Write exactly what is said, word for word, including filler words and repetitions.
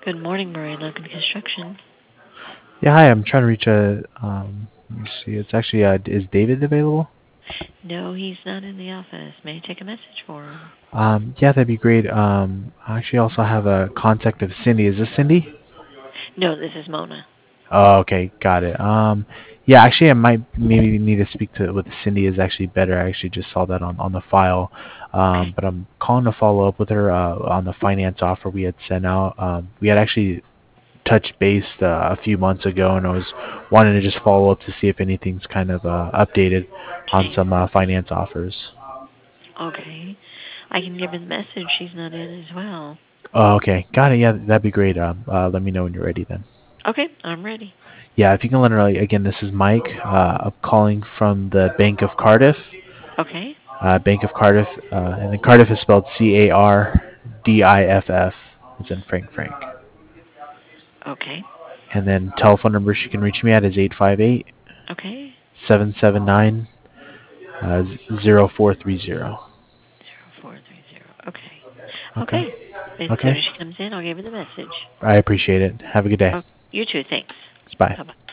Good morning, Murray Logan Construction. Yeah, hi. I'm trying to reach a. Um, let me see. It's actually. Uh, is David available? No, he's not in the office. May I take a message for him? Um, yeah, that'd be great. Um, I actually also have a contact of Cindy. Is this Cindy? No, this is Mona. Oh, okay, got it. Um, yeah, actually, I might maybe need to speak to with Cindy. Is actually better. I actually just saw that on on the file. Okay. Um, but I'm calling to follow up with her uh, on the finance offer we had sent out. Um, we had actually touched base uh, a few months ago, and I was wanting to just follow up to see if anything's kind of uh, updated on some uh, finance offers. Okay. I can give her the message. She's not in as well. Oh, okay, got it. Yeah, that'd be great. Um, uh, let me know when you're ready then. Okay, I'm ready. Yeah, if you can let her know. Again, this is Mike. Uh, I'm calling from the Bank of Cardiff. Okay. Uh, Bank of Cardiff, uh, and then Cardiff is spelled C A R D I F F. It's in Frank Frank. Okay. And then telephone number she can reach me at is eight five eight Okay. seven seven nine zero four three zero. Zero four three zero. Okay. Okay. Okay. As soon Okay. as she comes in, I'll give her the message. I appreciate it. Have a good day. Oh, you too. Thanks. Bye. Bye bye.